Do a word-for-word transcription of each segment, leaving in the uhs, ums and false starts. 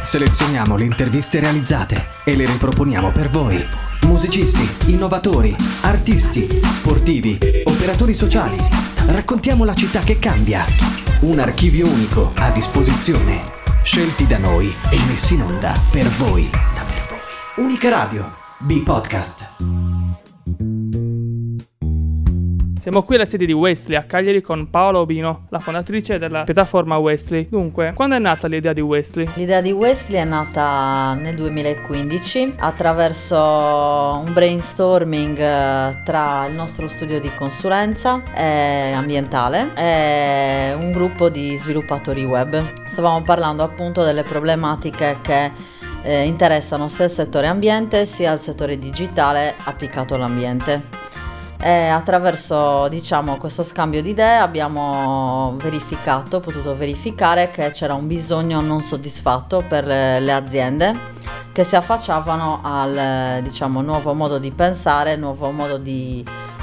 Selezioniamo le interviste realizzate e le riproponiamo per voi. Musicisti, innovatori, artisti, sportivi, operatori sociali. Raccontiamo la città che cambia. Un archivio unico a disposizione. Scelti da noi e messi in onda per voi. Unica Radio, B-Podcast. Siamo qui alla sede di Westly a Cagliari con Paola Obino, la fondatrice della piattaforma Westly. Dunque, quando è nata l'idea di Westly? L'idea di Westly è nata nel duemilaquindici attraverso un brainstorming tra il nostro studio di consulenza eh, ambientale e un gruppo di sviluppatori web. Stavamo parlando appunto delle problematiche che eh, interessano sia il settore ambiente sia il settore digitale applicato all'ambiente. E attraverso diciamo questo scambio di idee abbiamo verificato, potuto verificare che c'era un bisogno non soddisfatto per le aziende che si affacciavano al diciamo nuovo modo di pensare, nuovo modo di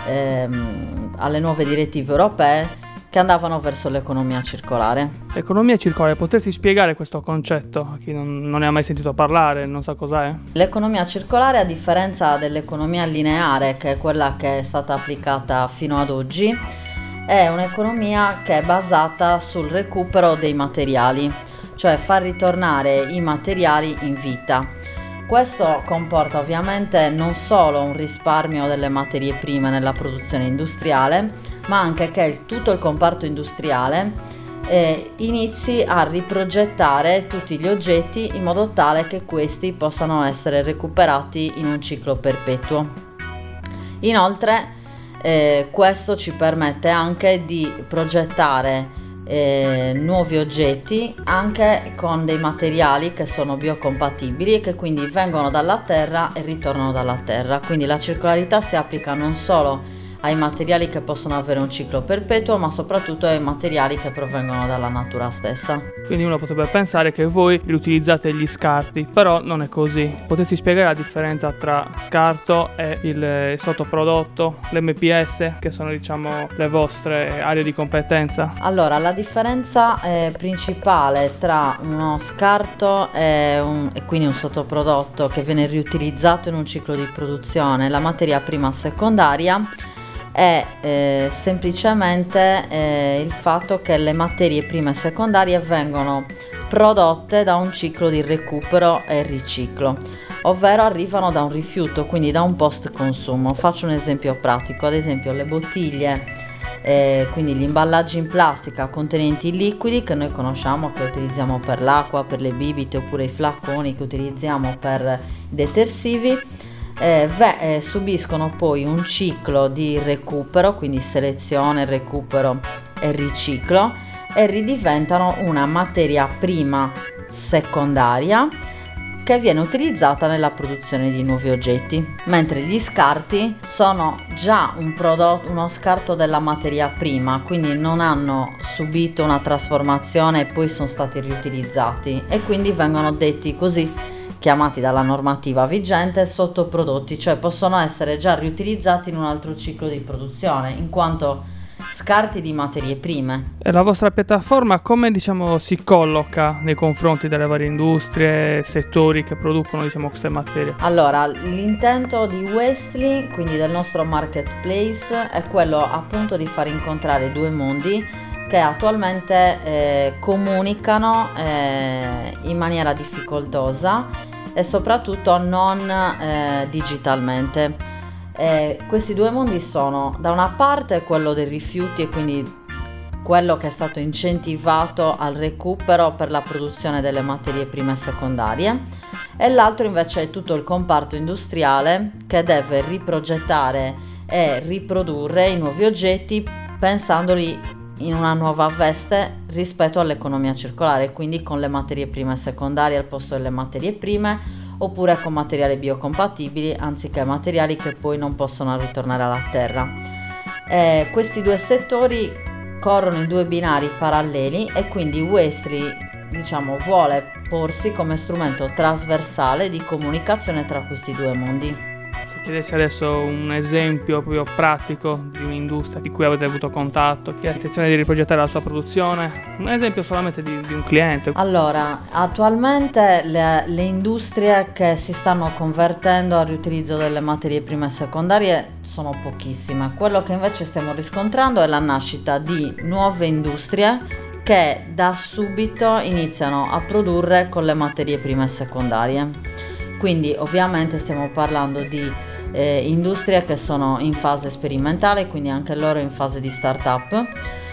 ehm, alle nuove direttive europee che andavano verso l'economia circolare. L'economia circolare, potresti spiegare questo concetto a chi non, non ne ha mai sentito parlare, non sa cos'è? L'economia circolare, a differenza dell'economia lineare, che è quella che è stata applicata fino ad oggi, è un'economia che è basata sul recupero dei materiali, cioè far ritornare i materiali in vita. Questo comporta ovviamente non solo un risparmio delle materie prime nella produzione industriale, ma anche che il, tutto il comparto industriale eh, inizi a riprogettare tutti gli oggetti in modo tale che questi possano essere recuperati in un ciclo perpetuo. Inoltre eh, questo ci permette anche di progettare Eh, nuovi oggetti anche con dei materiali che sono biocompatibili e che quindi vengono dalla terra e ritornano dalla terra. Quindi la circolarità si applica non solo ai materiali che possono avere un ciclo perpetuo, ma soprattutto ai materiali che provengono dalla natura stessa. Quindi uno potrebbe pensare che voi riutilizzate gli scarti, però non è così. Potresti spiegare la differenza tra scarto e il sottoprodotto, l'M P S, che sono diciamo le vostre aree di competenza? Allora, la differenza eh, principale tra uno scarto e, un, e quindi un sottoprodotto che viene riutilizzato in un ciclo di produzione, la materia prima secondaria, è eh, semplicemente eh, il fatto che le materie prime e secondarie vengono prodotte da un ciclo di recupero e riciclo, ovvero arrivano da un rifiuto, quindi da un post consumo. Faccio un esempio pratico, ad esempio le bottiglie, eh, quindi gli imballaggi in plastica contenenti liquidi che noi conosciamo, che utilizziamo per l'acqua, per le bibite, oppure i flaconi che utilizziamo per i detersivi. Eh, beh, eh, subiscono poi un ciclo di recupero, quindi selezione, recupero e riciclo, e ridiventano una materia prima secondaria che viene utilizzata nella produzione di nuovi oggetti, mentre gli scarti sono già un prodotto, uno scarto della materia prima, quindi non hanno subito una trasformazione e poi sono stati riutilizzati e quindi vengono detti così, chiamati dalla normativa vigente sottoprodotti, cioè possono essere già riutilizzati in un altro ciclo di produzione, in quanto scarti di materie prime. E la vostra piattaforma come diciamo si colloca nei confronti delle varie industrie, settori che producono diciamo queste materie? Allora, l'intento di Westly, quindi del nostro marketplace, è quello appunto di far incontrare due mondi che attualmente eh, comunicano eh, in maniera difficoltosa e soprattutto non eh, digitalmente. Eh, questi due mondi sono da una parte quello dei rifiuti e quindi quello che è stato incentivato al recupero per la produzione delle materie prime secondarie, e l'altro invece è tutto il comparto industriale che deve riprogettare e riprodurre i nuovi oggetti pensandoli in una nuova veste rispetto all'economia circolare, quindi con le materie prime secondarie al posto delle materie prime, oppure con materiali biocompatibili anziché materiali che poi non possono ritornare alla terra. Eh, questi due settori corrono in due binari paralleli e quindi Westly diciamo vuole porsi come strumento trasversale di comunicazione tra questi due mondi. Se chiedessi adesso un esempio proprio pratico di un'industria di cui avete avuto contatto, che ha intenzione di riprogettare la sua produzione, un esempio solamente di, di un cliente. Allora, attualmente le, le industrie che si stanno convertendo al riutilizzo delle materie prime e secondarie sono pochissime. Quello che invece stiamo riscontrando è la nascita di nuove industrie che da subito iniziano a produrre con le materie prime e secondarie. Quindi ovviamente stiamo parlando di eh, industrie che sono in fase sperimentale, quindi anche loro in fase di start-up.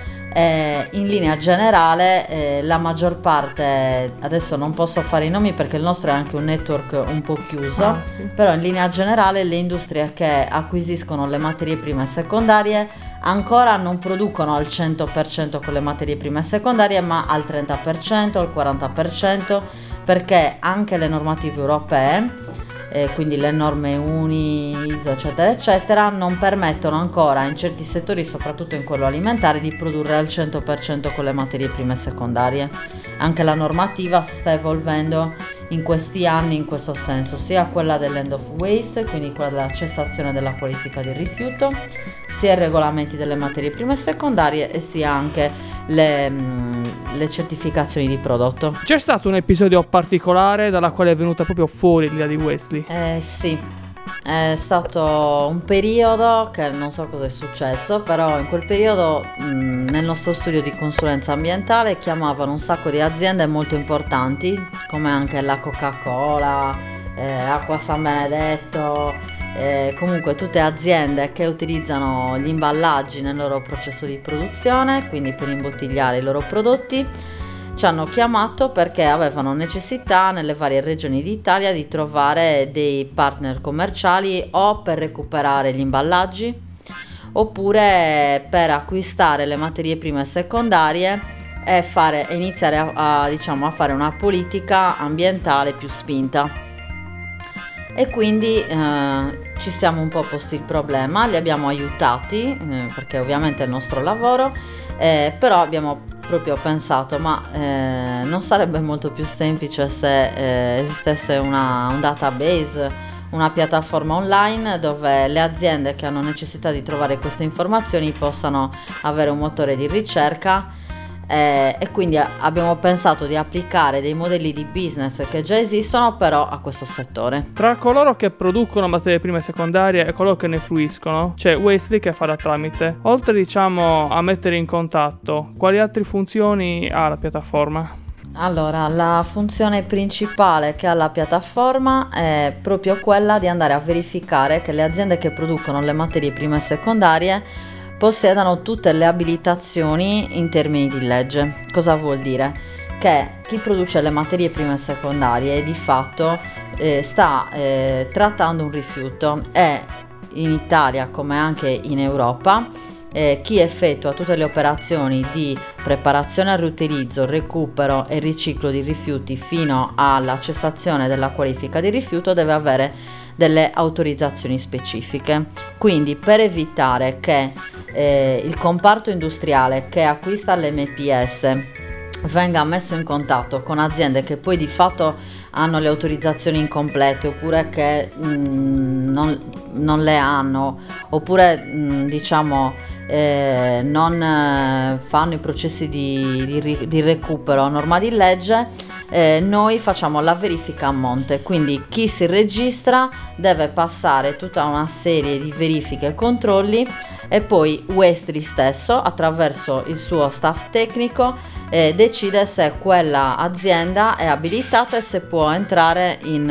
Eh, in linea generale eh, la maggior parte, adesso non posso fare i nomi perché il nostro è anche un network un po' chiuso, ah, sì. Però in linea generale le industrie che acquisiscono le materie prime secondarie ancora non producono al cento per cento con le materie prime secondarie, ma al trenta per cento, al quaranta per cento, perché anche le normative europee, Eh, quindi le norme Uni, I S O eccetera eccetera, non permettono ancora in certi settori, soprattutto in quello alimentare, di produrre al cento per cento con le materie prime secondarie. Anche la normativa si sta evolvendo in questi anni in questo senso, sia quella dell'end of waste, quindi quella della cessazione della qualifica di rifiuto, sia i regolamenti delle materie prime secondarie e sia anche le, le certificazioni di prodotto. C'è stato un episodio particolare dalla quale è venuta proprio fuori l'idea di Wastely? Eh sì, è stato un periodo che non so cosa è successo, però in quel periodo mh, nel nostro studio di consulenza ambientale chiamavano un sacco di aziende molto importanti, come anche la Coca-Cola, eh, Acqua San Benedetto, eh, comunque tutte aziende che utilizzano gli imballaggi nel loro processo di produzione, quindi per imbottigliare i loro prodotti. Ci hanno chiamato perché avevano necessità nelle varie regioni d'Italia di trovare dei partner commerciali o per recuperare gli imballaggi oppure per acquistare le materie prime secondarie e fare, iniziare a, a, diciamo, a fare una politica ambientale più spinta. E quindi eh, ci siamo un po' posti il problema, li abbiamo aiutati eh, perché ovviamente è il nostro lavoro, eh, però abbiamo proprio pensato ma eh, non sarebbe molto più semplice se eh, esistesse una, un database, una piattaforma online dove le aziende che hanno necessità di trovare queste informazioni possano avere un motore di ricerca eh, e quindi abbiamo pensato di applicare dei modelli di business che già esistono però a questo settore. Tra coloro che producono materie prime secondarie e coloro che ne fruiscono c'è Wastely che fa da tramite. Oltre diciamo a mettere in contatto, quali altre funzioni ha la piattaforma? Allora, la funzione principale che ha la piattaforma è proprio quella di andare a verificare che le aziende che producono le materie prime secondarie possedano tutte le abilitazioni in termini di legge. Cosa vuol dire? Che chi produce le materie prime secondarie di fatto eh, sta eh, trattando un rifiuto e in Italia come anche in Europa eh, chi effettua tutte le operazioni di preparazione al riutilizzo, recupero e riciclo di rifiuti fino alla cessazione della qualifica di rifiuto deve avere delle autorizzazioni specifiche. Quindi per evitare che eh, il comparto industriale che acquista l'M P S venga messo in contatto con aziende che poi di fatto hanno le autorizzazioni incomplete oppure che mh, non, non le hanno oppure mh, diciamo eh, non eh, fanno i processi di, di, di recupero a norma di legge, eh, noi facciamo la verifica a monte, quindi chi si registra deve passare tutta una serie di verifiche e controlli e poi Wastely stesso attraverso il suo staff tecnico eh, decide se quella azienda è abilitata e se può entrare in,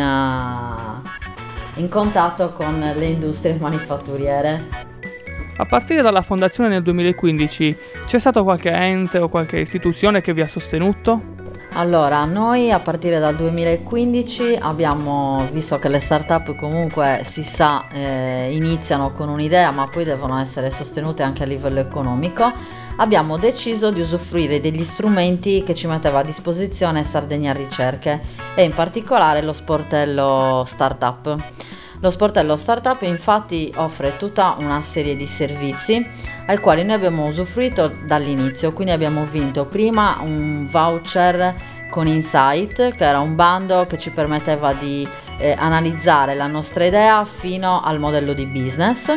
uh, in contatto con le industrie manifatturiere. A partire dalla fondazione nel duemilaquindici c'è stato qualche ente o qualche istituzione che vi ha sostenuto? Allora, noi a partire dal duemilaquindici abbiamo visto che le start-up comunque si sa eh, iniziano con un'idea ma poi devono essere sostenute anche a livello economico, abbiamo deciso di usufruire degli strumenti che ci metteva a disposizione Sardegna Ricerche e in particolare lo sportello Startup. Lo sportello startup infatti offre tutta una serie di servizi ai quali noi abbiamo usufruito dall'inizio, quindi abbiamo vinto prima un voucher con Insight, che era un bando che ci permetteva di eh, analizzare la nostra idea fino al modello di business.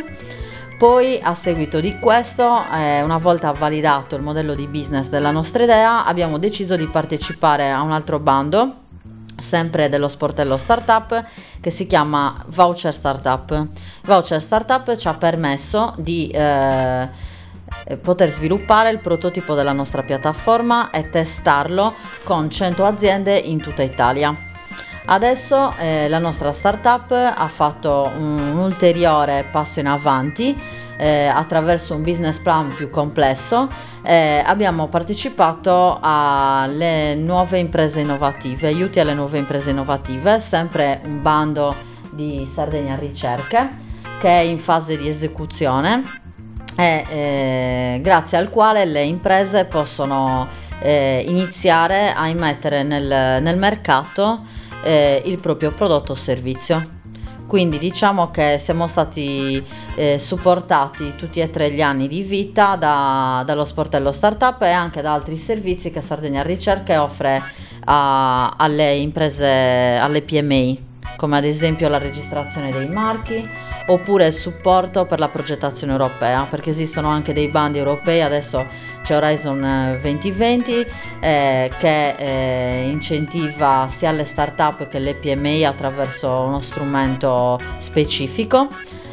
Poi a seguito di questo, eh, una volta validato il modello di business della nostra idea, abbiamo deciso di partecipare a un altro bando, sempre dello sportello startup, che si chiama Voucher Startup. Voucher Startup ci ha permesso di eh, poter sviluppare il prototipo della nostra piattaforma e testarlo con cento aziende in tutta Italia. Adesso eh, la nostra startup ha fatto un, un ulteriore passo in avanti eh, attraverso un business plan più complesso. Eh, abbiamo partecipato alle nuove imprese innovative, aiuti alle nuove imprese innovative, sempre un bando di Sardegna Ricerche che è in fase di esecuzione e eh, grazie al quale le imprese possono eh, iniziare a immettere nel, nel mercato eh, il proprio prodotto o servizio. Quindi diciamo che siamo stati eh, supportati tutti e tre gli anni di vita da, dallo sportello startup e anche da altri servizi che Sardegna Ricerche offre a, alle imprese, alle P M I, come ad esempio la registrazione dei marchi oppure il supporto per la progettazione europea, perché esistono anche dei bandi europei. Adesso c'è Horizon duemilaventi eh, che eh, incentiva sia le start-up che le P M I attraverso uno strumento specifico.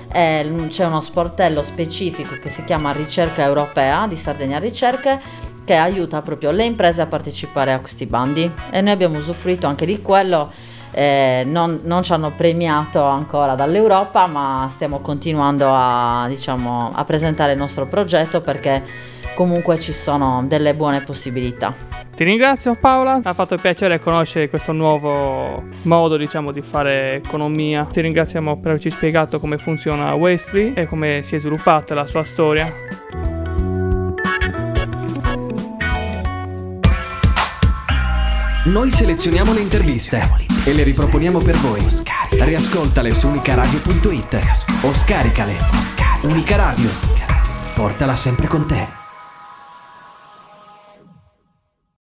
Eh, c'è uno sportello specifico che si chiama Ricerca Europea di Sardegna Ricerche, che aiuta proprio le imprese a partecipare a questi bandi, e noi abbiamo usufruito anche di quello. Eh, non, non ci hanno premiato ancora dall'Europa, ma stiamo continuando a, diciamo, a presentare il nostro progetto, perché comunque ci sono delle buone possibilità. Ti ringrazio Paola, ha fatto piacere conoscere questo nuovo modo, diciamo, di fare economia. Ti ringraziamo per averci spiegato come funziona Wastely e come si è sviluppata la sua storia. Noi selezioniamo le interviste e le riproponiamo per voi. Riascoltale su unicaradio punto it o scaricale. Unica Radio, portala sempre con te.